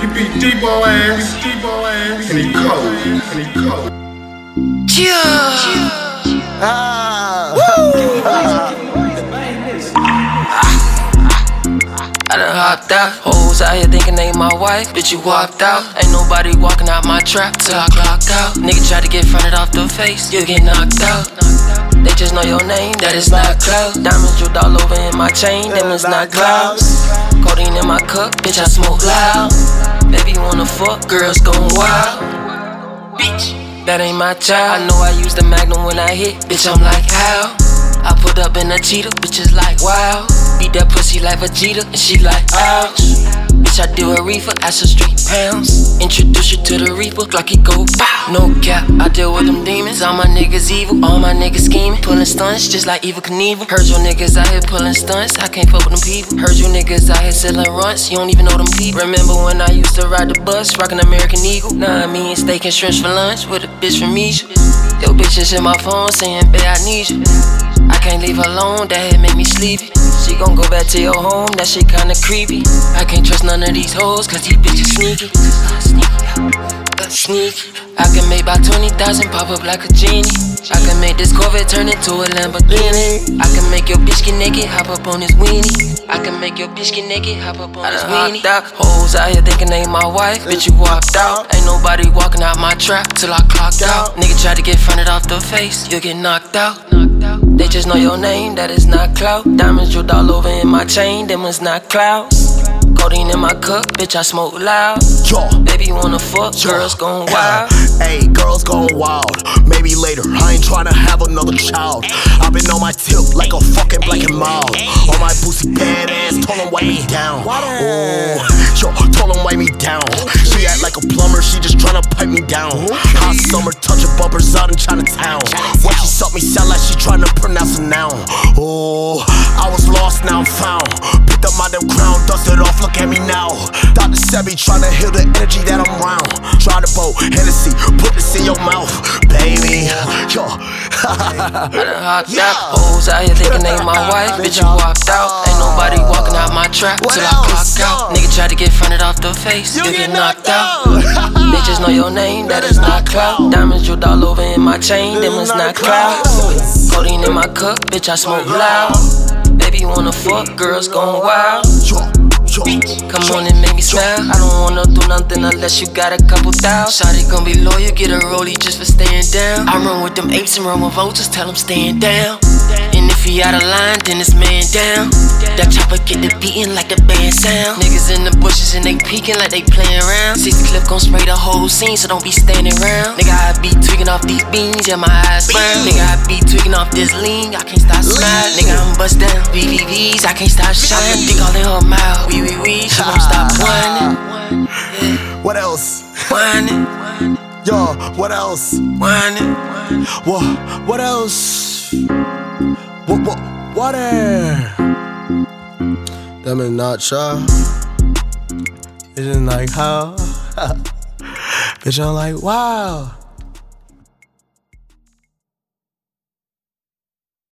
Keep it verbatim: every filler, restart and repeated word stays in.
He beat Debo ass, Debo ass, and he cold, and he cold. Yeah. Ah. I done hopped out. Hoes out here thinking they my wife. Bitch, you walked out. Ain't nobody walking out my trap till I clock out. Nigga try to get fronted off the face, you get knocked out. They just know your name, that is not cloud. Diamonds drilled all over in my chain, them is not clouds. Codeine in my cup, bitch, I smoke loud. Baby, wanna fuck, girls gon' wild. Bitch, that ain't my child. I know I use the Magnum when I hit, bitch, I'm like, how? I put up in a cheetah, bitches like, wow. Beat that pussy like Vegeta, and she like, ouch. Bitch, I do a reefer, ask her street pounds. Introduce you to the reaper, like he go bow. No cap, I deal with them demons. All my niggas evil, all my niggas scheming. Pulling stunts, just like Eva Knievel. Heard your niggas out here pulling stunts, I can't fuck with them people. Heard you niggas out here selling runts, you don't even know them people. Remember when I used to ride the bus, rockin' American Eagle? Nah, me and steak and shrimps for lunch, with a bitch from Misha. Yo, bitches in my phone saying, babe, I need you. I can't leave her alone, that head make me sleepy. She gon' go back to your home, that shit kinda creepy. I can't trust none of these hoes, cause these bitches sneaky. Sneaky, sneaky. I can make about twenty thousand pop up like a genie. I can make this Corvette turn into a Lamborghini. I can make your bitch get naked, hop up on his weenie. I can make your bitch get naked, hop up on his weenie. Out. Hoes out here thinking they my wife, bitch, you walked out. Ain't nobody walking out my trap till I clocked out. Nigga try to get fronted off the face, you get knocked out. They just know your name, that is not clout. Diamonds drilled all over in my chain, them is not clouds. Codeine in my cup, bitch, I smoke loud. Yo. Baby, you wanna fuck, Yo. Girls gon' wild. Hey, girls gon' wild. Maybe later, I ain't tryna have another child. I've been on my tip like a fucking black and mild. On my pussy badass, told him wipe me down. Oh, yo, told him wipe me down. She act like a plumber, she just tryna pipe me down. Hot summer, touching bumpers out in Chinatown. When she suck me, sound like she tryna pronounce a noun. Oh, I was lost, now I'm found. Picked up my damn crown, dusted off, look at me now. Doctor Sebi tryna heal the energy that I'm round. Try to boat, Hennessy, put this in your mouth, baby. Yo. I done hopped out. Hoes out here thinking they my wife, bitch, you walked out. Ain't nobody walking out my trap till I clock out. Nigga try to get fronted off the face, you get knocked out. Bitches know your name, that is not clout. Diamonds drilled all over in my chain, them is not clouds. Codeine in my cup, bitch, I smoke loud. Baby, you wanna fuck, girls gon' wild. Come on and make me smile. I don't wanna do nothing unless you got a couple thousand. Shawty gon' be loyal, get a rollie just for staying down. I run with them apes and run with vultures, tell them staying down. And if he out of line, then it's man down. That chopper get the beating like the band sound. Niggas in the bushes and they peeking like they playing around. sixty clip gon' spray the whole scene, so don't be standing around. Nigga, I be tweaking off these beans, yeah, my eyes brown. Nigga, I be tweaking off this lean, I can't stop smiling. Nigga, I'm bust down, V V Vs, I can't stop shining. Dick all in her mouth, wee wee wee, she won't stop whining. Yeah. What else? Whining. Yo, what else? Whining. What? What else? What? What? Water. Them is not shy. It's just like how. Bitch, I'm like, wow.